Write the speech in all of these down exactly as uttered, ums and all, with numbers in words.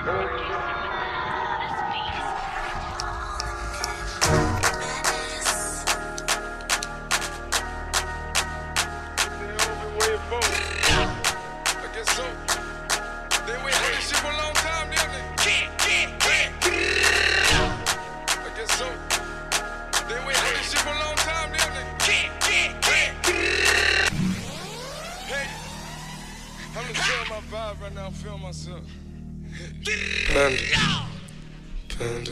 Right now, I'm feeling myself. Panda, panda,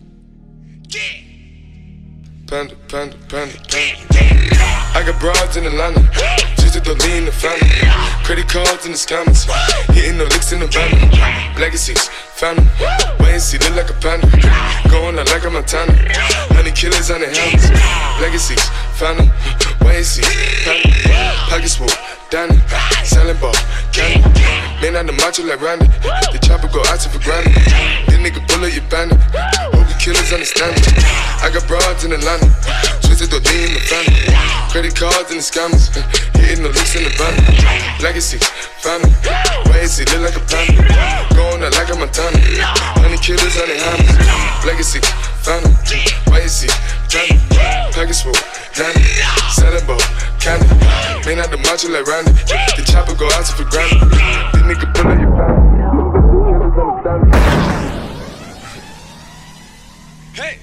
panda, panda, panda, panda. I got broads in Atlanta, just to lean the family. Credit cards in the scammers, hitting the licks in the van. Legacies, family, wait and see, look like a panda. Going out like a Montana, honey killers on the helmets. Legacies, family, wait and see, family. Pockets full, Danny, selling ball, candy. Man on the macho like Randy, the chopper go out for granted. This nigga bullet, you bandit. Hope you killers understand me. I got broads in Atlanta, twisted the D in the family. Credit cards and the scammers, hitting the licks in the van. Legacies, family, wait and see, look like a panda. Going out like a Montana, honey killers on the hammers. Legacies, family, wait and see, family. Package full, Danny, selling ball, candy. Man out the macho like Randy, the chopper go out for granted. This nigga pull up your family, killers understand me. Hey!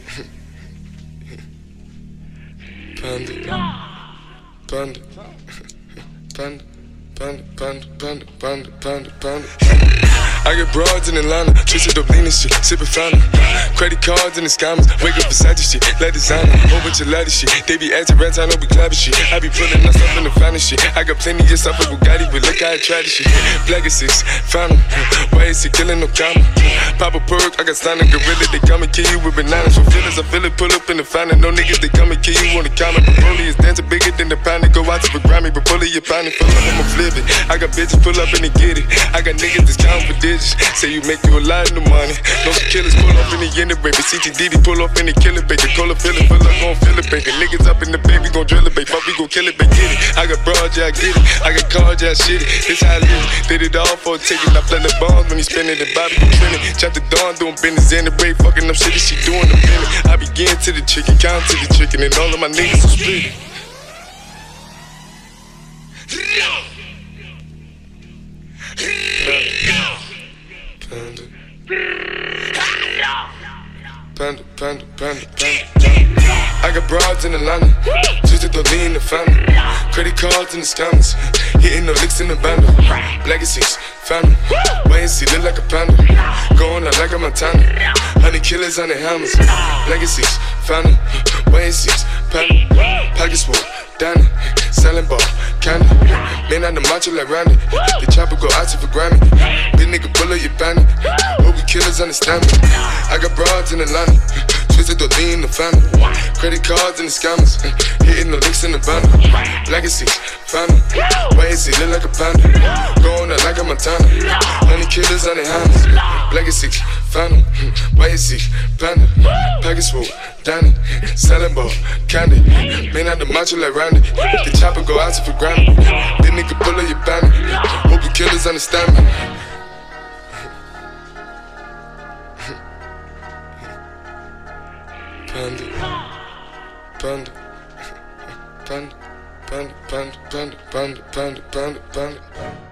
Panda, panda, panda, panda, panda, panda, panda, panda, panda. I get broads in Atlanta, twisted up lean and shit, sippin' fountain. Credit cards and the scammers, wake up beside this shit, let designer, whole bunch of lattice shit. They be acting rats, I know we clapping shit. I be pulling us up in the finest shit. I got plenty of stuff with Bugatti, but look how I try this shit. Legacies, fountain, why is he killing no comma? Pop a perk, I got stunning gorilla, they come and kill you with bananas. For feelings, I feel it, pull up in the fountain. No niggas, they come and kill you on the comment. But Broly is dancing bigger than the pound, they go out to the Grammy. But pull it, you pound it, pull up, I'ma flip it. I got bitches, pull up and they get it. I got niggas that's counting for digits. Say you make you a lot of the money. No some killers pull off in the end of baby. C T D D pull off in the killer baby. Call a feeling, pull up, gon' feel it, baby. Niggas up in the baby, gon' drill it, baby. Fuck, we gon' kill it, baby. Get it. I got broad, yeah, I get it. I got cards, yeah, I shit it. This how I live. Did it all for a ticket. I play the bombs when he spinning the Bobby, he trending. Chop the dawn, doing business in the break. Fucking up shit, she doing the minute. I begin to the chicken, count to the chicken, and all of my niggas are split. Panda, panda, panda, panda, panda. I got broads in Atlanta, twisted the lean in the family. Credit cards and the scammers, hitting the licks in the bundle. Legacies, family, wait and see, look like a panda. Going out like a Montana, honey killers on the hammers. Legacies, family, wait and see, panda. Pockets full, Danny, selling ball, candy. Man on the macho like Randy, the chopper go out for Grammy. This nigga bullet, you bandit. Hope you killers understand me. I got broads in Atlanta, twisted the lean in the family. Credit cards and the scammers, hitting the licks in the bundle. Legacies, family, wait and see, look like a panda. Going out like a Montana, honey killers on the hammers. Legacies, family, wait and see, panda. Package full, Danny, selling ball, candy. Man out the macho like Randy, the chopper go out for granted. This nigga pull up your bandit. Hope you killers understand me. Panda, panda, panda, panda, panda, panda, panda, panda, panda, panda.